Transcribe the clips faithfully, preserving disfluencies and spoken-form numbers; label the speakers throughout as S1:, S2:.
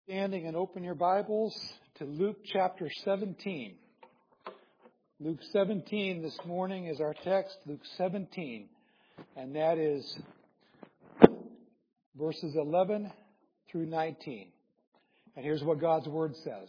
S1: Standing and open your Bibles to Luke chapter seventeen. Luke seventeen this morning is our text, Luke seventeen, and that is verses eleven through nineteen. And here's what God's Word says.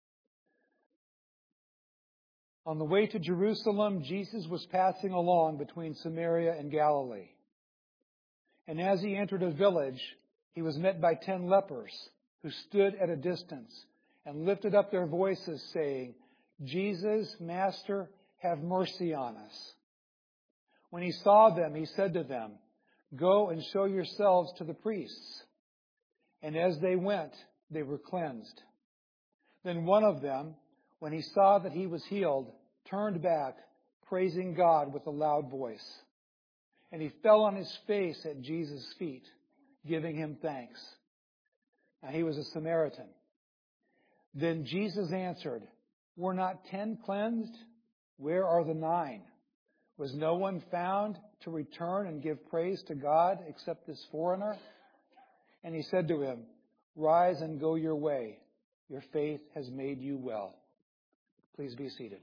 S1: On the way to Jerusalem, Jesus was passing along between Samaria and Galilee. And as he entered a village, he was met by ten lepers, who stood at a distance and lifted up their voices, saying, Jesus, Master, have mercy on us. When he saw them, he said to them, Go and show yourselves to the priests. And as they went, they were cleansed. Then one of them, when he saw that he was healed, turned back, praising God with a loud voice. And he fell on his face at Jesus' feet, giving him thanks. Now, he was a Samaritan. Then Jesus answered, Were not ten cleansed? Where are the nine? Was no one found to return and give praise to God except this foreigner? And he said to him, Rise and go your way. Your faith has made you well. Please be seated.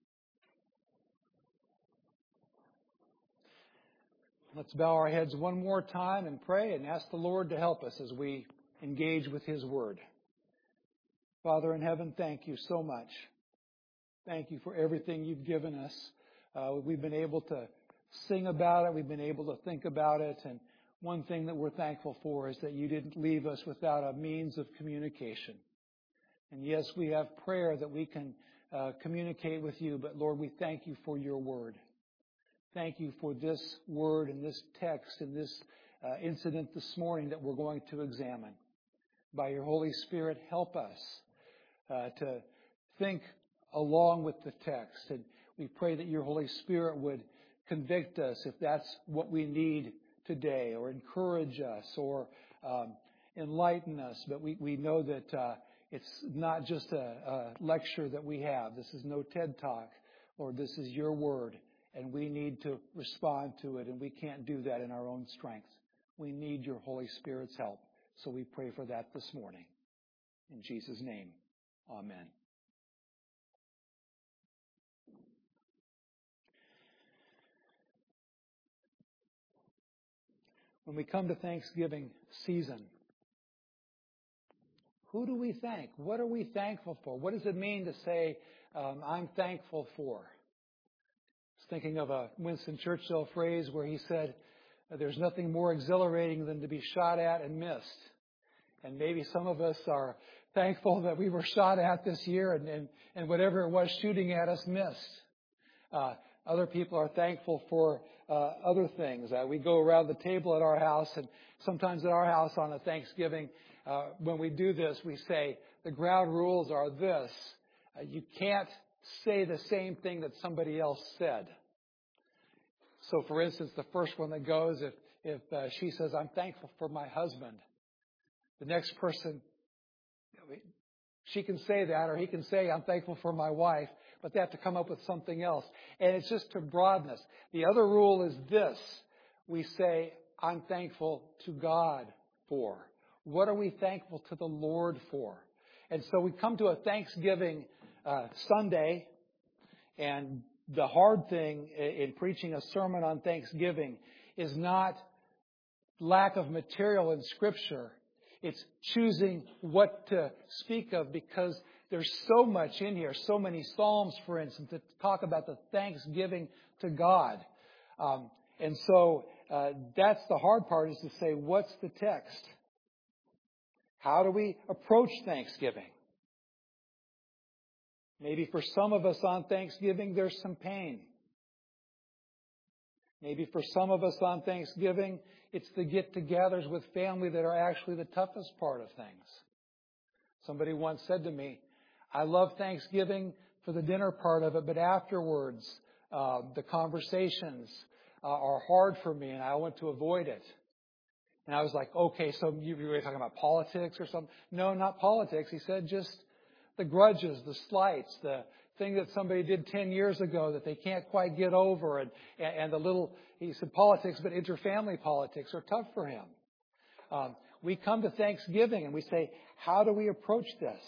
S1: Let's bow our heads one more time and pray and ask the Lord to help us as we engage with His Word. Father in heaven, thank you so much. Thank you for everything you've given us. Uh, we've been able to sing about it. We've been able to think about it. And one thing that we're thankful for is that you didn't leave us without a means of communication. And yes, we have prayer that we can uh, communicate with you. But Lord, we thank you for your Word. Thank you for this word and this text and this uh, incident this morning that we're going to examine. By your Holy Spirit, help us uh, to think along with the text. And we pray that your Holy Spirit would convict us if that's what we need today, or encourage us, or um, enlighten us. But we, we know that uh, it's not just a, a lecture that we have. This is no TED Talk. Lord, this is your word. And we need to respond to it, and we can't do that in our own strength. We need your Holy Spirit's help. So we pray for that this morning. In Jesus' name, amen. When we come to Thanksgiving season, who do we thank? What are we thankful for? What does it mean to say, um, I'm thankful for? I was thinking of a Winston Churchill phrase where he said, there's nothing more exhilarating than to be shot at and missed. And maybe some of us are thankful that we were shot at this year and, and, and whatever it was shooting at us missed. Uh, other people are thankful for uh, other things. Uh, we go around the table at our house, and sometimes at our house on a Thanksgiving, uh, when we do this, we say, the ground rules are this. Uh, you can't say the same thing that somebody else said. So, for instance, the first one that goes, if if uh, she says, I'm thankful for my husband, the next person, she can say that, or he can say, I'm thankful for my wife, but they have to come up with something else. And it's just to broaden us. The other rule is this. We say, I'm thankful to God for. What are we thankful to the Lord for? And so we come to a Thanksgiving uh, Sunday, and the hard thing in preaching a sermon on Thanksgiving is not lack of material in Scripture. It's choosing what to speak of, because there's so much in here, so many Psalms, for instance, that talk about the thanksgiving to God. Um, and so uh, that's the hard part, is to say, what's the text? How do we approach Thanksgiving? Maybe for some of us on Thanksgiving, there's some pain. Maybe for some of us on Thanksgiving, it's the get-togethers with family that are actually the toughest part of things. Somebody once said to me, I love Thanksgiving for the dinner part of it, but afterwards, uh, the conversations uh, are hard for me, and I want to avoid it. And I was like, okay, so you were talking about politics or something? No, not politics. He said just the grudges, the slights, the thing that somebody did ten years ago that they can't quite get over. And, and the little, he said politics, but interfamily politics are tough for him. Um, we come to Thanksgiving and we say, how do we approach this?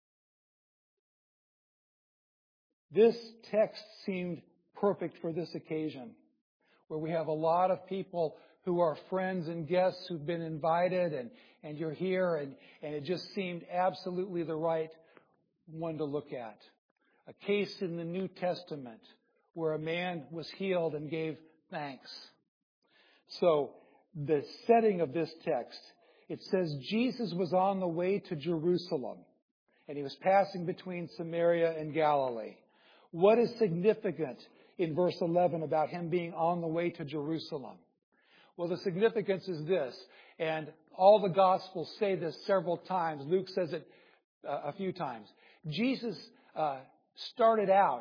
S1: This text seemed perfect for this occasion, where we have a lot of people who are friends and guests who've been invited, and, and you're here, and, and it just seemed absolutely the right one to look at. A case in the New Testament where a man was healed and gave thanks. So, the setting of this text, it says Jesus was on the way to Jerusalem, and he was passing between Samaria and Galilee. What is significant in verse eleven about him being on the way to Jerusalem? Well, the significance is this, and all the Gospels say this several times. Luke says it uh, a few times. Jesus uh, started out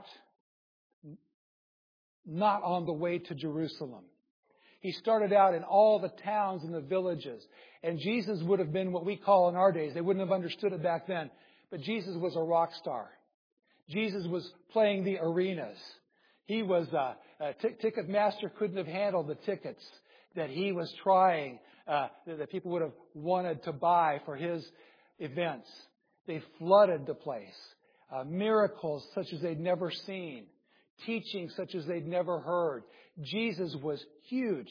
S1: not on the way to Jerusalem. He started out in all the towns and the villages. And Jesus would have been what we call in our days. They wouldn't have understood it back then. But Jesus was a rock star. Jesus was playing the arenas. He was, uh, a t- Ticketmaster couldn't have handled the tickets that he was trying, uh, that people would have wanted to buy for his events. They flooded the place. Uh, miracles such as they'd never seen. Teaching such as they'd never heard. Jesus was huge.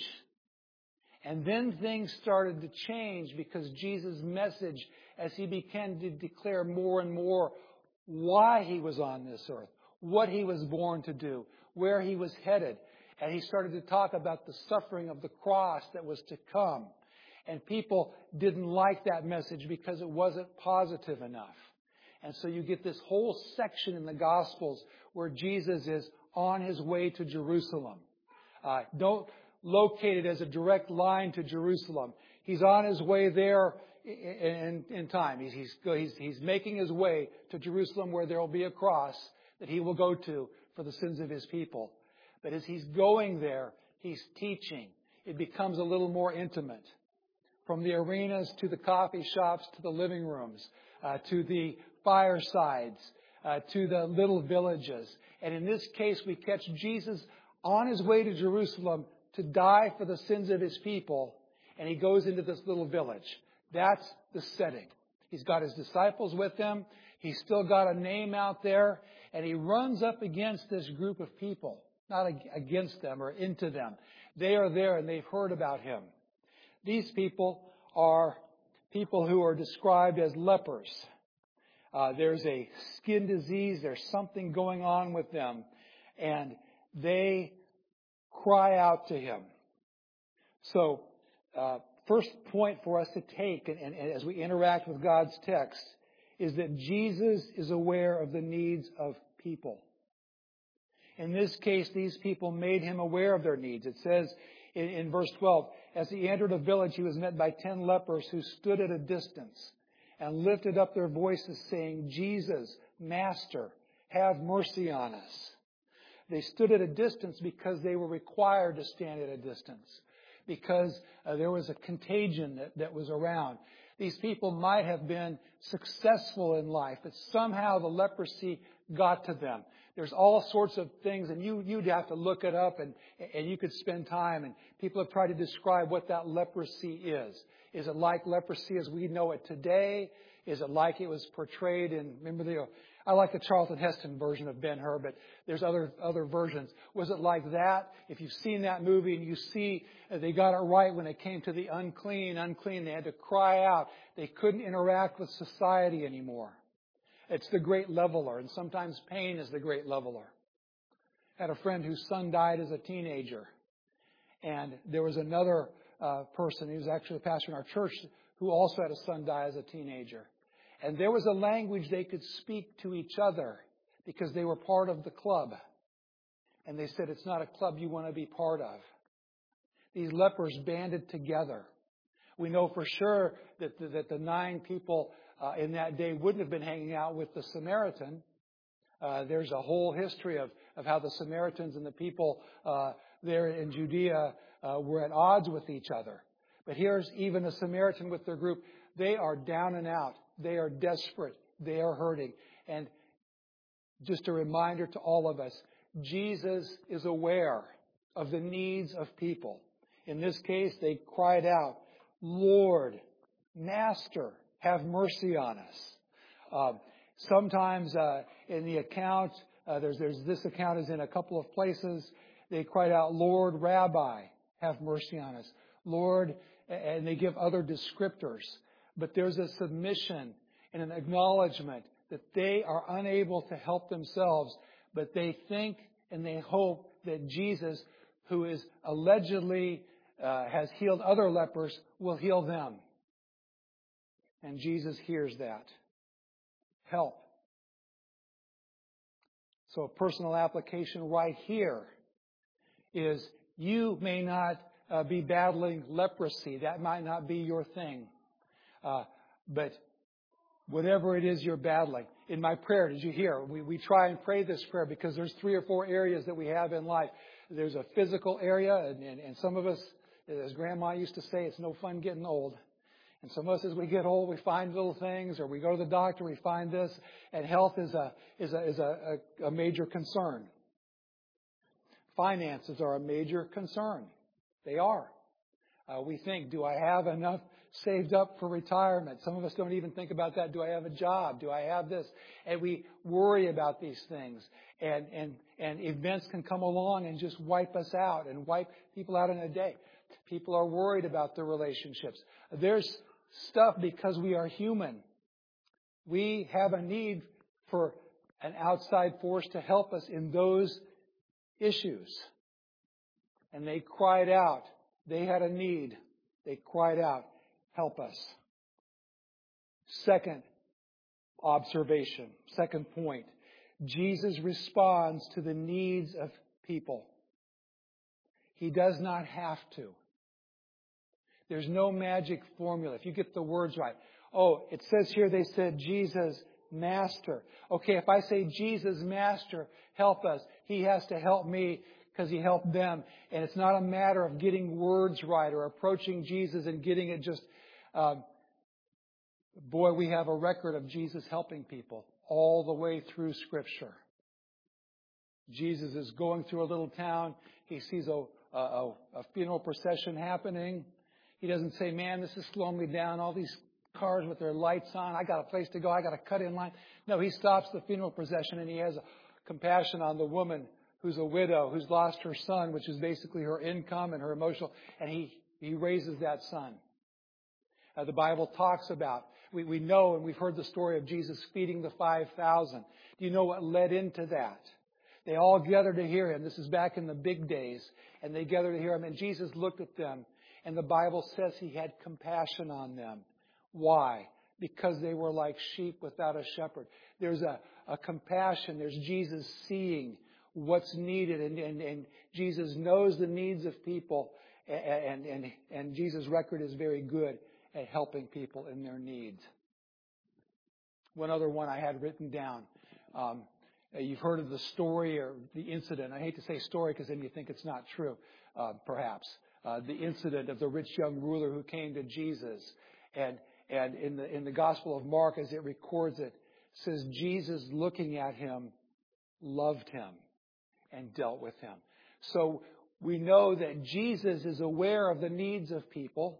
S1: And then things started to change because Jesus' message, as he began to declare more and more why he was on this earth, what he was born to do, where he was headed. And he started to talk about the suffering of the cross that was to come. And people didn't like that message because it wasn't positive enough. And so you get this whole section in the Gospels where Jesus is on his way to Jerusalem. Uh, don't locate it as a direct line to Jerusalem. He's on his way there in, in, in time. He's, he's, he's, he's making his way to Jerusalem where there will be a cross that he will go to for the sins of his people. But as he's going there, he's teaching. It becomes a little more intimate. From the arenas to the coffee shops to the living rooms, uh, to the firesides, uh, to the little villages. And in this case, we catch Jesus on his way to Jerusalem to die for the sins of his people. And he goes into this little village. That's the setting. He's got his disciples with him. He's still got a name out there. And he runs up against this group of people. Not against them or into them. They are there and they've heard about him. These people are people who are described as lepers. Uh, there's a skin disease. There's something going on with them. And they cry out to him. So, uh, first point for us to take and, and, and as we interact with God's text is that Jesus is aware of the needs of people. In this case, these people made him aware of their needs. It says in, in verse twelve, as he entered a village, he was met by ten lepers who stood at a distance and lifted up their voices saying, Jesus, Master, have mercy on us. They stood at a distance because they were required to stand at a distance, because uh, there was a contagion that, that was around. These people might have been successful in life, but somehow the leprosy got to them. There's all sorts of things, and you, you'd have to look it up, and, and you could spend time, and people have tried to describe what that leprosy is. Is it like leprosy as we know it today? Is it like it was portrayed in, remember the, I like the Charlton Heston version of Ben-Hur, but there's other, other versions. Was it like that? If you've seen that movie and you see they got it right when it came to the unclean, unclean, they had to cry out. They couldn't interact with society anymore. It's the great leveler, and sometimes pain is the great leveler. I had a friend whose son died as a teenager, and there was another uh, person, he was actually a pastor in our church, who also had a son die as a teenager. And there was a language they could speak to each other because they were part of the club. And they said, it's not a club you want to be part of. These lepers banded together. We know for sure that the, that the nine people uh, in that day wouldn't have been hanging out with the Samaritan. Uh, there's a whole history of, of how the Samaritans and the people uh, there in Judea uh, were at odds with each other. But here's even a Samaritan with their group. They are down and out. They are desperate. They are hurting. And just a reminder to all of us, Jesus is aware of the needs of people. In this case, they cried out, Lord, Master, have mercy on us. Uh, sometimes uh, in the account, uh, there's, there's this account is in a couple of places. They cried out, Lord, Rabbi, have mercy on us. Lord, and they give other descriptors. But there's a submission and an acknowledgement that they are unable to help themselves, but they think and they hope that Jesus, who is allegedly uh, has healed other lepers, will heal them. And Jesus hears that. Help. So a personal application right here is you may not uh, be battling leprosy. That might not be your thing. Uh, but whatever it is you're battling. In my prayer, did you hear? We, we try and pray this prayer because there's three or four areas that we have in life. There's a physical area, and, and, and some of us, as Grandma used to say, it's no fun getting old. And some of us, as we get old, we find little things, or we go to the doctor, we find this, and health is a is a is a, a, a major concern. Finances are a major concern. They are. Uh, we think, do I have enough saved up for retirement? Some of us don't even think about that. Do I have a job? Do I have this? And we worry about these things. And, and, and events can come along and just wipe us out and wipe people out in a day. People are worried about their relationships. There's stuff because we are human. We have a need for an outside force to help us in those issues. And they cried out. They had a need. They cried out, help us. Second observation, second point. Jesus responds to the needs of people. He does not have to. There's no magic formula. If you get the words right. Oh, it says here they said, Jesus, Master. Okay, if I say, Jesus, Master, help us, He has to help me because He helped them. And it's not a matter of getting words right or approaching Jesus and getting it just... Uh, boy, we have a record of Jesus helping people all the way through Scripture. Jesus is going through a little town. He sees a, a, a funeral procession happening. He doesn't say, man, this is slowing me down. All these cars with their lights on. I got a place to go. I got to cut in line. No, He stops the funeral procession and He has compassion on the woman who's a widow, who's lost her son, which is basically her income and her emotional, and He, he raises that son. Uh, the Bible talks about, we, we know and we've heard the story of Jesus feeding the five thousand. Do you know what led into that? They all gathered to hear Him. This is back in the big days. And they gathered to hear Him. And Jesus looked at them. And the Bible says He had compassion on them. Why? Because they were like sheep without a shepherd. There's a, a compassion. There's Jesus seeing what's needed. And, and, and Jesus knows the needs of people. And, and, and Jesus' record is very good at helping people in their needs. One other one I had written down. Um, you've heard of the story or the incident. I hate to say story because then you think it's not true, uh, perhaps. Uh, the incident of the rich young ruler who came to Jesus. And and in the in the Gospel of Mark, as it records it, says Jesus, looking at him, loved him and dealt with him. So we know that Jesus is aware of the needs of people.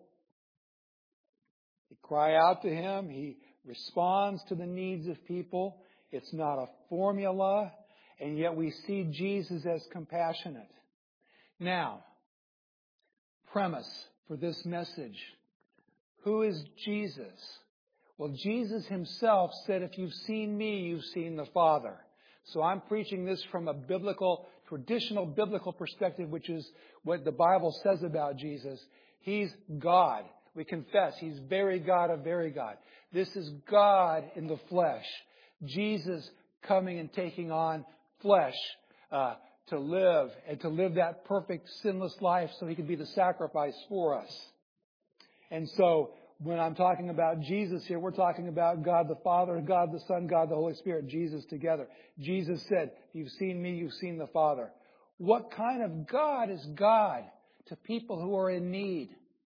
S1: They cry out to Him. He responds to the needs of people. It's not a formula, and yet we see Jesus as compassionate. Now, premise for this message. Who is Jesus? Well, Jesus Himself said, if you've seen me, you've seen the Father. So I'm preaching this from a biblical, traditional biblical perspective, which is what the Bible says about Jesus. He's God. We confess He's very God of very God. This is God in the flesh. Jesus coming and taking on flesh uh, to live and to live that perfect sinless life so He can be the sacrifice for us. And so when I'm talking about Jesus here, we're talking about God the Father, God the Son, God the Holy Spirit, Jesus together. Jesus said, if you've seen me, you've seen the Father. What kind of God is God to people who are in need?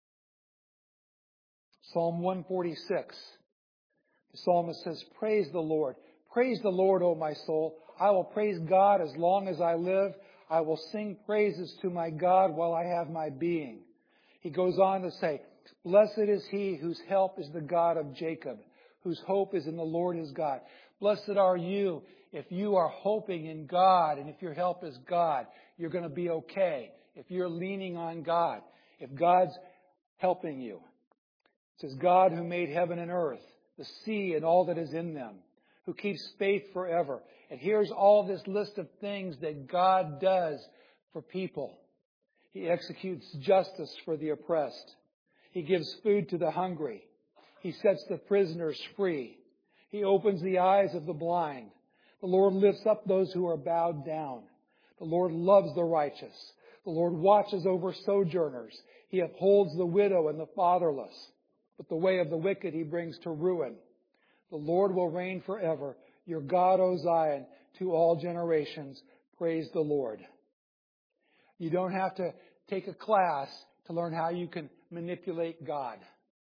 S1: Psalm one forty-six. The psalmist says, praise the Lord. Praise the Lord, O my soul. I will praise God as long as I live. I will sing praises to my God while I have my being. He goes on to say, Blessed is he whose help is the God of Jacob, whose hope is in the Lord his God. Blessed are you if you are hoping in God, and if your help is God, you're going to be okay. If you're leaning on God, if God's helping you. It says, God who made heaven and earth, the sea and all that is in them, who keeps faith forever. And here's all this list of things that God does for people. He executes justice for the oppressed. He gives food to the hungry. He sets the prisoners free. He opens the eyes of the blind. The Lord lifts up those who are bowed down. The Lord loves the righteous. The Lord watches over sojourners. He upholds the widow and the fatherless. But the way of the wicked he brings to ruin. The Lord will reign forever. Your God, O Zion, to all generations. Praise the Lord. You don't have to take a class to learn how you can manipulate God.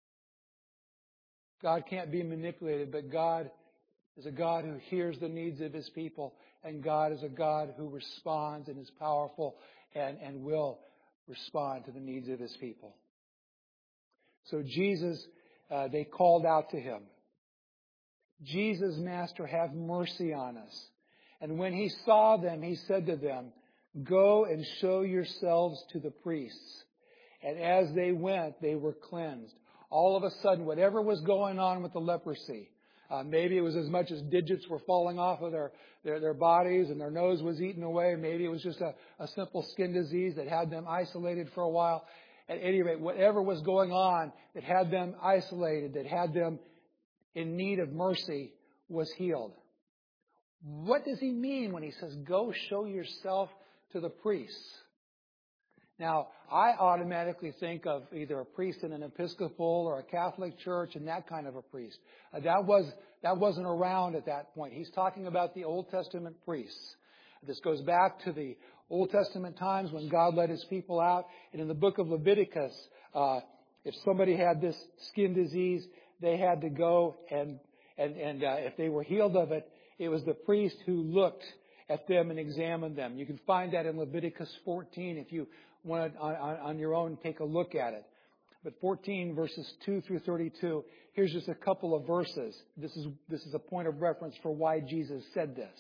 S1: God can't be manipulated, but God is a God who hears the needs of His people, and God is a God who responds and is powerful and, and will respond to the needs of His people. So Jesus, uh, they called out to Him. Jesus, Master, have mercy on us. And when He saw them, He said to them, go and show yourselves to the priests. And as they went, they were cleansed. All of a sudden, whatever was going on with the leprosy, uh, maybe it was as much as digits were falling off of their, their, their bodies and their nose was eaten away. Maybe it was just a, a simple skin disease that had them isolated for a while. At any rate, whatever was going on that had them isolated, that had them in need of mercy, was healed. What does He mean when He says, go show yourself to the priests? Now, I automatically think of either a priest in an Episcopal or a Catholic church and that kind of a priest. Uh, that was, that wasn't around at that point. He's talking about the Old Testament priests. This goes back to the Old Testament times when God led His people out. And in the book of Leviticus, uh, if somebody had this skin disease, they had to go and, and, and uh, if they were healed of it, it was the priest who looked at them and examined them. You can find that in Leviticus fourteen if you want to, on, on your own, take a look at it. But fourteen verses two through thirty-two, here's just a couple of verses. This is, this is a point of reference for why Jesus said this.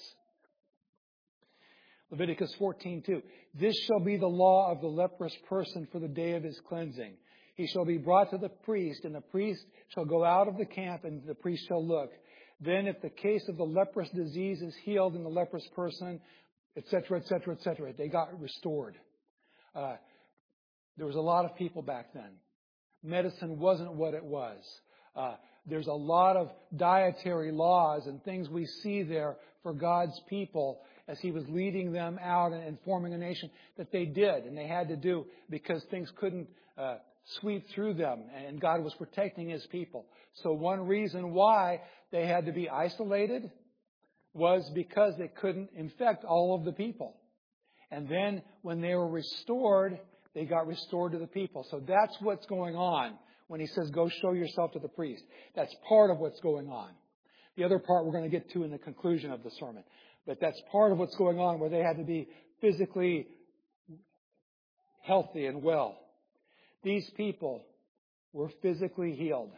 S1: Leviticus fourteen two. This shall be the law of the leprous person for the day of his cleansing. He shall be brought to the priest, and the priest shall go out of the camp, and the priest shall look. Then if the case of the leprous disease is healed in the leprous person, et cetera, et cetera, et cetera, they got restored. Uh, there was a lot of people back then. Medicine wasn't what it was. Uh, there's a lot of dietary laws and things we see there for God's people as He was leading them out and, and forming a nation that they did and they had to do because things couldn't uh, sweep through them and God was protecting His people. So one reason why they had to be isolated was because they couldn't infect all of the people. And then when they were restored, they got restored to the people. So that's what's going on when He says, go show yourself to the priest. That's part of what's going on. The other part we're going to get to in the conclusion of the sermon. But that's part of what's going on where they had to be physically healthy and well. These people were physically healed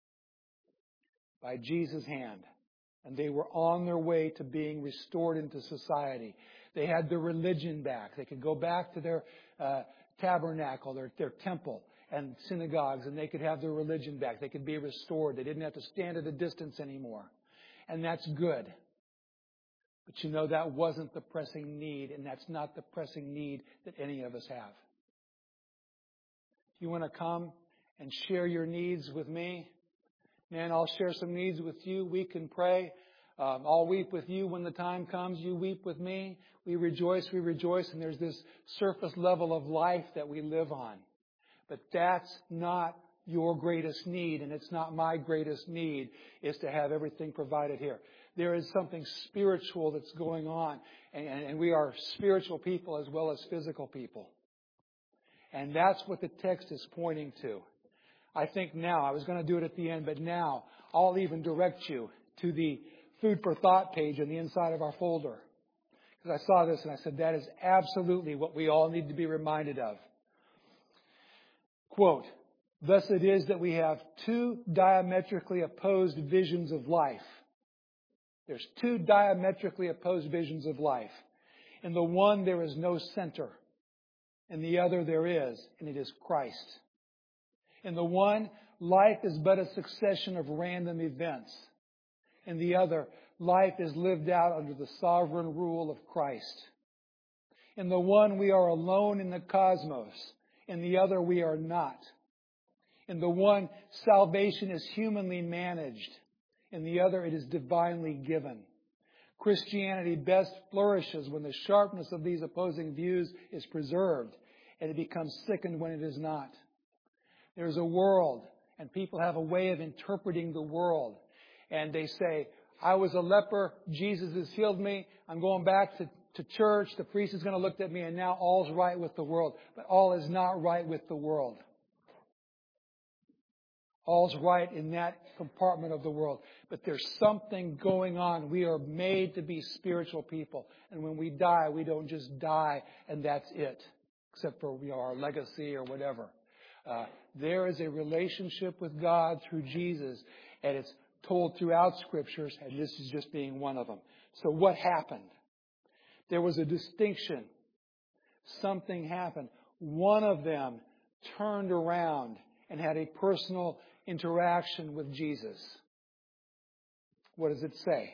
S1: by Jesus' hand. And they were on their way to being restored into society. They had their religion back. They could go back to their uh, tabernacle, their, their temple and synagogues, and they could have their religion back. They could be restored. They didn't have to stand at a distance anymore. And that's good. But you know, that wasn't the pressing need, and that's not the pressing need that any of us have. If you want to come and share your needs with me, man, I'll share some needs with you. We can pray. Um, I'll weep with you when the time comes. You weep with me. We rejoice, we rejoice. And there's this surface level of life that we live on. But that's not your greatest need, and it's not my greatest need, is to have everything provided here. There is something spiritual that's going on. And, and, and we are spiritual people as well as physical people. And that's what the text is pointing to. I think now, I was going to do it at the end, but now I'll even direct you to the food for thought page on the inside of our folder. Because I saw this and I said, that is absolutely what we all need to be reminded of. Quote, Thus it is that we have two diametrically opposed visions of life. There's two diametrically opposed visions of life. In the one, there is no center. In the other, there is, and it is Christ. In the one, life is but a succession of random events. In the other, life is lived out under the sovereign rule of Christ. In the one, we are alone in the cosmos. In the other, we are not. In the one, salvation is humanly managed. In the other, it is divinely given. Christianity best flourishes when the sharpness of these opposing views is preserved, and it becomes sickened when it is not. There's a world, and people have a way of interpreting the world. And they say, I was a leper, Jesus has healed me, I'm going back to, to church, the priest is going to look at me, and now all's right with the world. But all is not right with the world. All's right in that compartment of the world. But there's something going on. We are made to be spiritual people. And when we die, we don't just die and that's it. Except for, you know, our legacy or whatever. Uh, there is a relationship with God through Jesus. And it's told throughout Scriptures. And this is just being one of them. So what happened? There was a distinction. Something happened. One of them turned around and had a personal interaction with Jesus. What does it say?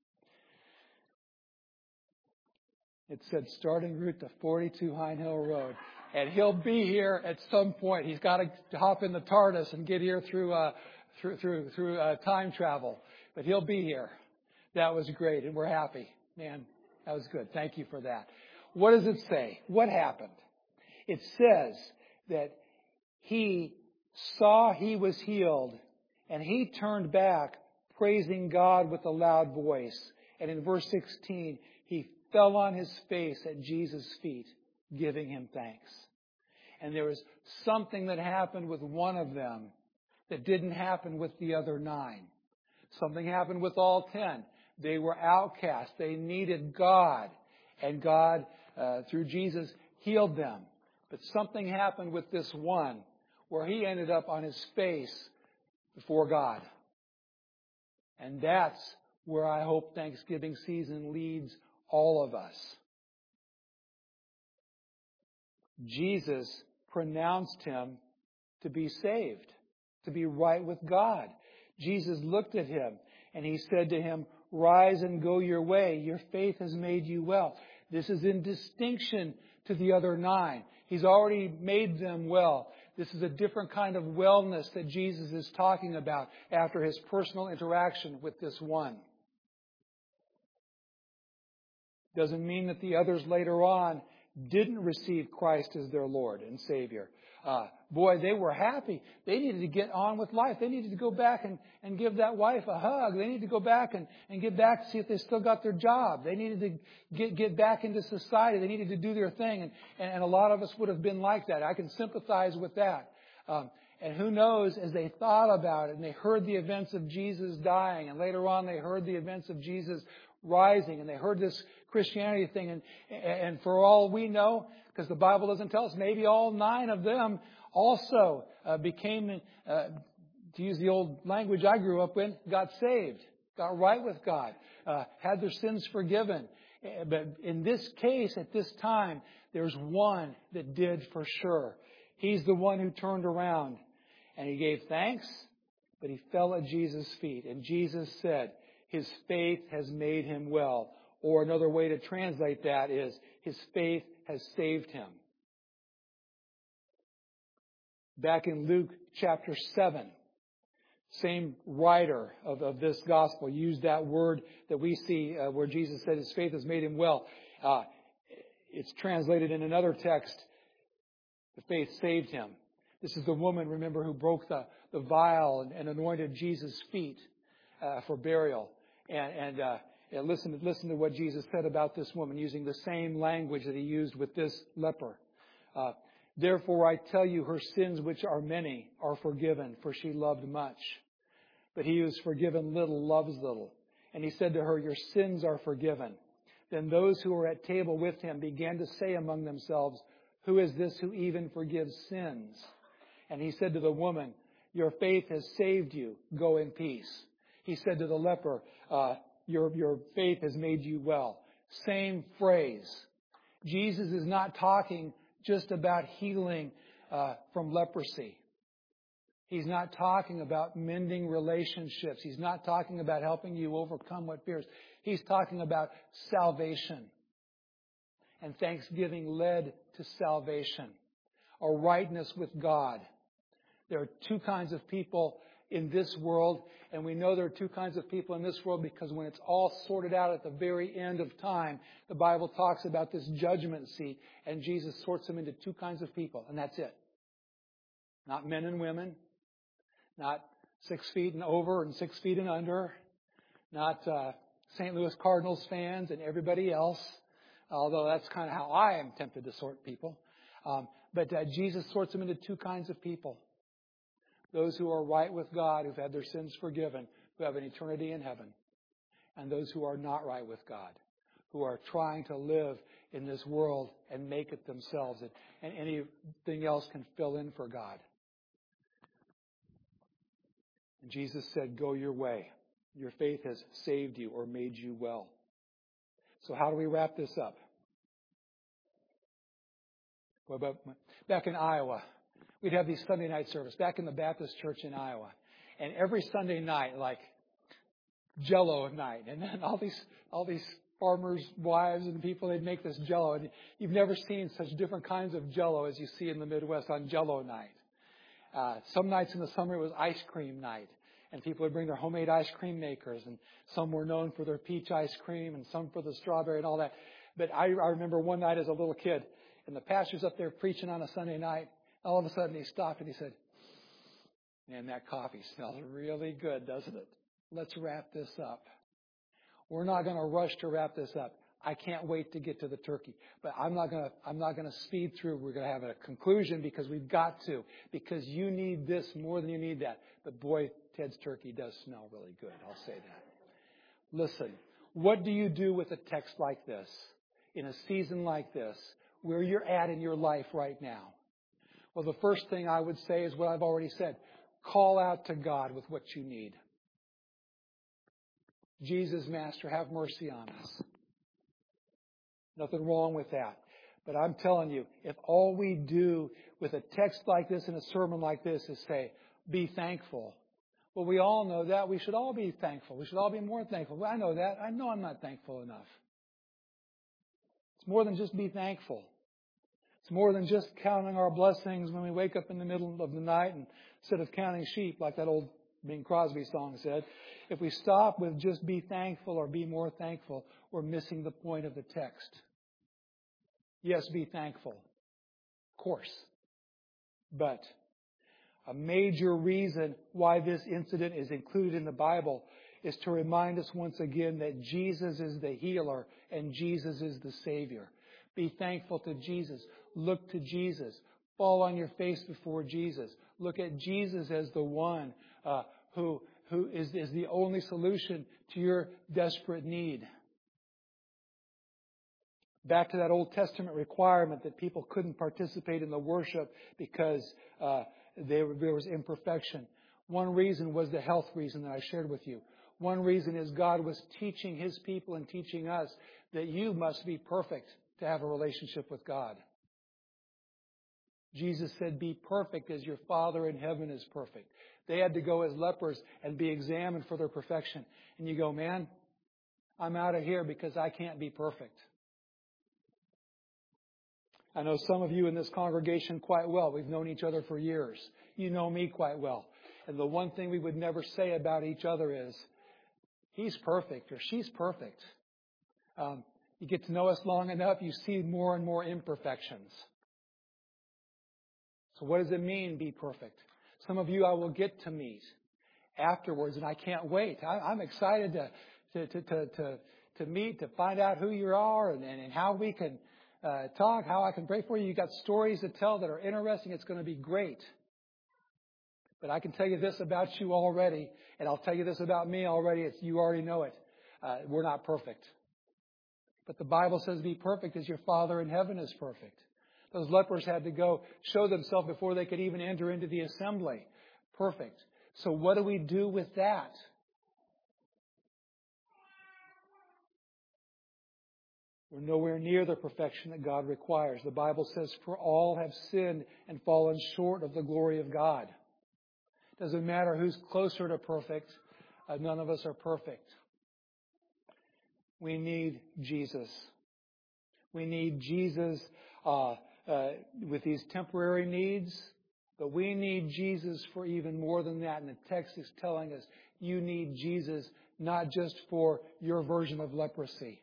S1: It said, starting route to forty-two Hine Hill Road. And he'll be here at some point. He's got to hop in the TARDIS and get here through uh, through through through uh, time travel. But he'll be here. That was great, and we're happy. Man, that was good. Thank you for that. What does it say? What happened? It says that he saw he was healed, and he turned back, praising God with a loud voice. And in verse sixteen, he fell on his face at Jesus' feet, giving him thanks. And there was something that happened with one of them that didn't happen with the other nine. Something happened with all ten. They were outcasts. They needed God. And God, uh, through Jesus, healed them. But something happened with this one, where he ended up on his face before God. And that's where I hope Thanksgiving season leads all of us. Jesus pronounced him to be saved, to be right with God. Jesus looked at him and he said to him, rise and go your way. Your faith has made you well. This is in distinction to the other nine. He's already made them well. This is a different kind of wellness that Jesus is talking about after his personal interaction with this one. Doesn't mean that the others later on didn't receive Christ as their Lord and Savior. Uh, boy, they were happy. They needed to get on with life. They needed to go back and, and give that wife a hug. They needed to go back and, and get back to see if they still got their job. They needed to get, get back into society. They needed to do their thing. And, and a lot of us would have been like that. I can sympathize with that. Um, and who knows, as they thought about it and they heard the events of Jesus dying, and later on they heard the events of Jesus rising, and they heard this Christianity thing, and, and for all we know, because the Bible doesn't tell us, maybe all nine of them also uh, became, uh, to use the old language I grew up in, got saved, got right with God, uh, had their sins forgiven. But in this case, at this time, there's one that did for sure. He's the one who turned around, and he gave thanks, but he fell at Jesus' feet. And Jesus said, his faith has made him well. Or another way to translate that is, his faith has saved him. Back in Luke chapter seven, same writer of, of this gospel used that word that we see uh, where Jesus said his faith has made him well. Uh, it's translated in another text, the faith saved him. This is the woman, remember, who broke the, the vial and, and anointed Jesus' feet uh, for burial. And, and uh, And listen, listen to what Jesus said about this woman, using the same language that he used with this leper. Uh, Therefore I tell you, her sins, which are many, are forgiven, for she loved much. But he who is forgiven little loves little. And he said to her, your sins are forgiven. Then those who were at table with him began to say among themselves, who is this who even forgives sins? And he said to the woman, your faith has saved you. Go in peace. He said to the leper, uh, your, your faith has made you well. Same phrase. Jesus is not talking just about healing uh, from leprosy. He's not talking about mending relationships. He's not talking about helping you overcome what fears. He's talking about salvation. And thanksgiving led to salvation. A rightness with God. There are two kinds of people in this world, and we know there are two kinds of people in this world because when it's all sorted out at the very end of time, the Bible talks about this judgment seat, and Jesus sorts them into two kinds of people, and that's it. Not men and women, not six feet and over and six feet and under, not uh, Saint Louis Cardinals fans and everybody else, although that's kind of how I am tempted to sort people. Um, but uh, Jesus sorts them into two kinds of people. Those who are right with God, who've had their sins forgiven, who have an eternity in heaven. And those who are not right with God, who are trying to live in this world and make it themselves. And, and anything else can fill in for God. And Jesus said, go your way. Your faith has saved you or made you well. So how do we wrap this up? Well, back in Iowa, we'd have these Sunday night service back in the Baptist church in Iowa. And every Sunday night, like Jell-O night, and then all these all these farmers' wives and people, they'd make this Jell-O. And you've never seen such different kinds of Jell-O as you see in the Midwest on Jell-O night. Uh, some nights in the summer it was ice cream night. And people would bring their homemade ice cream makers. And some were known for their peach ice cream and some for the strawberry and all that. But I, I remember one night as a little kid, and the pastor's up there preaching on a Sunday night. All of a sudden he stopped and he said, man, that coffee smells really good, doesn't it? Let's wrap this up. We're not going to rush to wrap this up. I can't wait to get to the turkey. But I'm not going to, I'm not going to speed through. We're going to have a conclusion because we've got to. Because you need this more than you need that. But boy, Ted's turkey does smell really good. I'll say that. Listen, what do you do with a text like this? In a season like this, where you're at in your life right now? Well, the first thing I would say is what I've already said. Call out to God with what you need. Jesus, Master, have mercy on us. Nothing wrong with that. But I'm telling you, if all we do with a text like this and a sermon like this is say, be thankful. Well, we all know that. We should all be thankful. We should all be more thankful. Well, I know that. I know I'm not thankful enough. It's more than just be thankful. It's more than just counting our blessings when we wake up in the middle of the night and instead of counting sheep, like that old Bing Crosby song said. If we stop with just be thankful or be more thankful, we're missing the point of the text. Yes, be thankful. Of course. But a major reason why this incident is included in the Bible is to remind us once again that Jesus is the healer and Jesus is the Savior. Be thankful to Jesus. Look to Jesus. Fall on your face before Jesus. Look at Jesus as the one uh, who who is, is the only solution to your desperate need. Back to that Old Testament requirement that people couldn't participate in the worship because uh, they were, there was imperfection. One reason was the health reason that I shared with you. One reason is God was teaching His people and teaching us that you must be perfect to have a relationship with God. Jesus said, be perfect as your Father in heaven is perfect. They had to go as lepers and be examined for their perfection. And you go, man, I'm out of here because I can't be perfect. I know some of you in this congregation quite well. We've known each other for years. You know me quite well. And the one thing we would never say about each other is, he's perfect or she's perfect. Um, you get to know us long enough, you see more and more imperfections. So what does it mean, be perfect? Some of you I will get to meet afterwards, and I can't wait. I, I'm excited to, to, to, to, to, to meet, to find out who you are and, and, and how we can uh, talk, how I can pray for you. You've got stories to tell that are interesting. It's going to be great. But I can tell you this about you already, and I'll tell you this about me already. It's, you already know it. Uh, we're not perfect. But the Bible says be perfect as your Father in heaven is perfect. Those lepers had to go show themselves before they could even enter into the assembly. Perfect. So what do we do with that? We're nowhere near the perfection that God requires. The Bible says, for all have sinned and fallen short of the glory of God. Doesn't matter who's closer to perfect. Uh, none of us are perfect. We need Jesus. We need Jesus uh, uh, with these temporary needs, but we need Jesus for even more than that. And the text is telling us you need Jesus not just for your version of leprosy.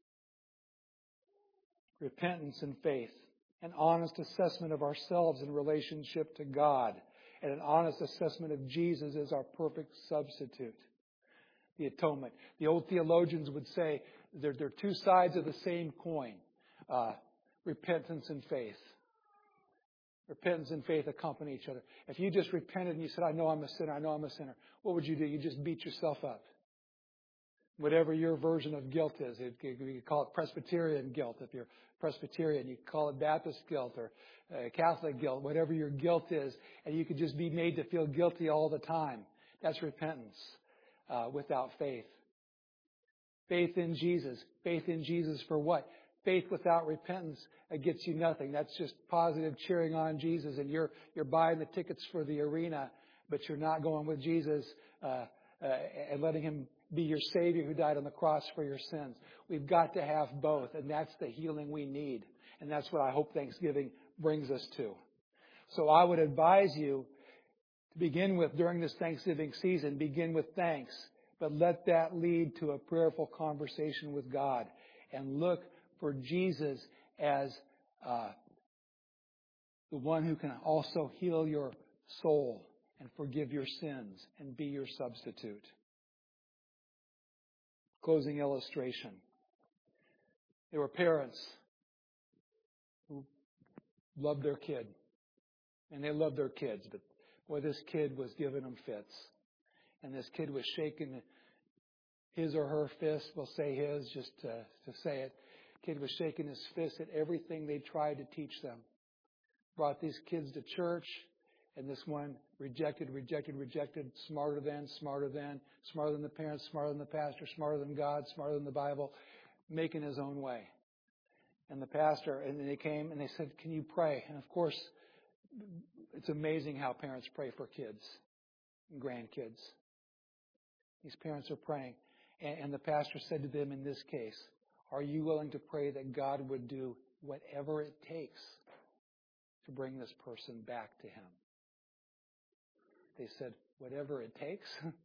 S1: Repentance and faith, an honest assessment of ourselves in relationship to God, and an honest assessment of Jesus as our perfect substitute. The atonement. The old theologians would say they're, they're two sides of the same coin. Uh, repentance and faith. Repentance and faith accompany each other. If you just repented and you said, I know I'm a sinner, I know I'm a sinner, what would you do? You just beat yourself up. Whatever your version of guilt is. It, you could call it Presbyterian guilt. If you're Presbyterian, you could call it Baptist guilt or uh, Catholic guilt, whatever your guilt is. And you could just be made to feel guilty all the time. That's repentance uh, without faith. Faith in Jesus. Faith in Jesus for what? Faith without repentance uh, gets you nothing. That's just positive cheering on Jesus. And you're you're buying the tickets for the arena, but you're not going with Jesus uh, uh, and letting Him be your Savior who died on the cross for your sins. We've got to have both, and that's the healing we need. And that's what I hope Thanksgiving brings us to. So I would advise you to begin with, during this Thanksgiving season, begin with thanks, but let that lead to a prayerful conversation with God. And look for Jesus as uh, the one who can also heal your soul and forgive your sins and be your substitute. Closing illustration. There were parents who loved their kid. And they loved their kids. But, boy, this kid was giving them fits. And this kid was shaking his or her fist. We'll say his just to, to say it. Kid was shaking his fist at everything they tried to teach them. Brought these kids to church. And this one rejected, rejected, rejected, smarter than, smarter than, smarter than the parents, smarter than the pastor, smarter than God, smarter than the Bible, making his own way. And the pastor, and they came and they said, can you pray? And of course, it's amazing how parents pray for kids and grandkids. These parents are praying. And, and the pastor said to them in this case, are you willing to pray that God would do whatever it takes to bring this person back to Him? They said, whatever it takes.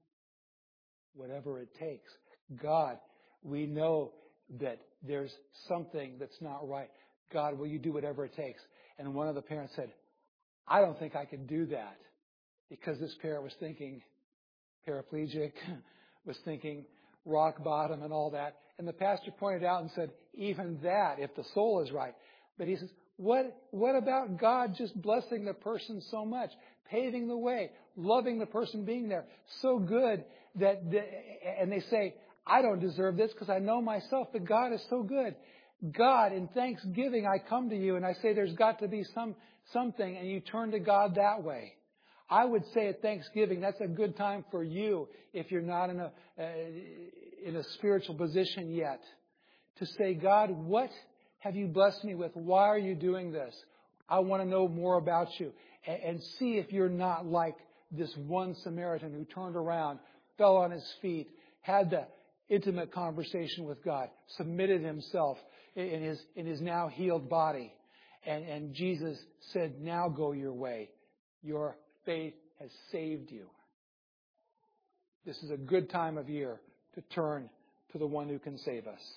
S1: Whatever it takes. God, we know that there's something that's not right. God, will you do whatever it takes? And one of the parents said, I don't think I could do that. Because this parent was thinking paraplegic, was thinking rock bottom and all that. And the pastor pointed out and said, even that, if the soul is right. But he says, what, what about God just blessing the person so much? Paving the way, loving the person being there. So good that, the, and they say, I don't deserve this because I know myself, but God is so good. God, in thanksgiving, I come to you and I say there's got to be some something, and you turn to God that way. I would say at Thanksgiving, that's a good time for you, if you're not in a, uh, in a spiritual position yet, to say, God, what have you blessed me with? Why are you doing this? I want to know more about you. And, and see if you're not like this one Samaritan who turned around, fell on his feet, had the intimate conversation with God, submitted himself in his, in his now healed body. And, and Jesus said, now go your way. Your faith has saved you. This is a good time of year to turn to the one who can save us.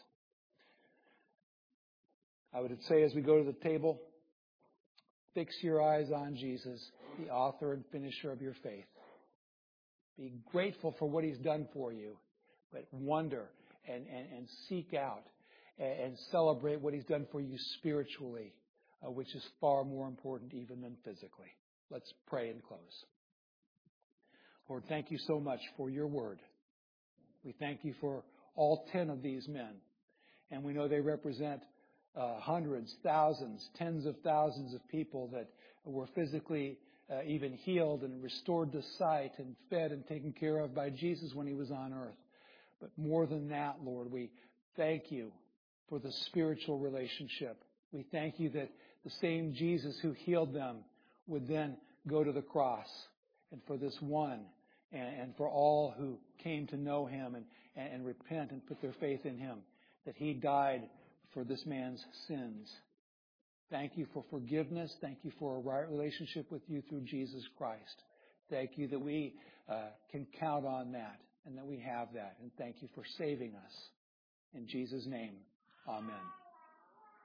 S1: I would say as we go to the table, fix your eyes on Jesus, the author and finisher of your faith. Be grateful for what He's done for you, but wonder and, and, and seek out and, and celebrate what He's done for you spiritually, uh, which is far more important even than physically. Let's pray and close. Lord, thank you so much for your word. We thank you for all ten of these men. And we know they represent uh, hundreds, thousands, tens of thousands of people that were physically uh, even healed and restored to sight and fed and taken care of by Jesus when he was on earth. But more than that, Lord, we thank you for the spiritual relationship. We thank you that the same Jesus who healed them would then go to the cross. And for this one, and, and for all who came to know him and, and, and repent and put their faith in him, that he died for this man's sins. Thank you for forgiveness. Thank you for a right relationship with you through Jesus Christ. Thank you that we uh, can count on that and that we have that. And thank you for saving us. In Jesus' name, amen.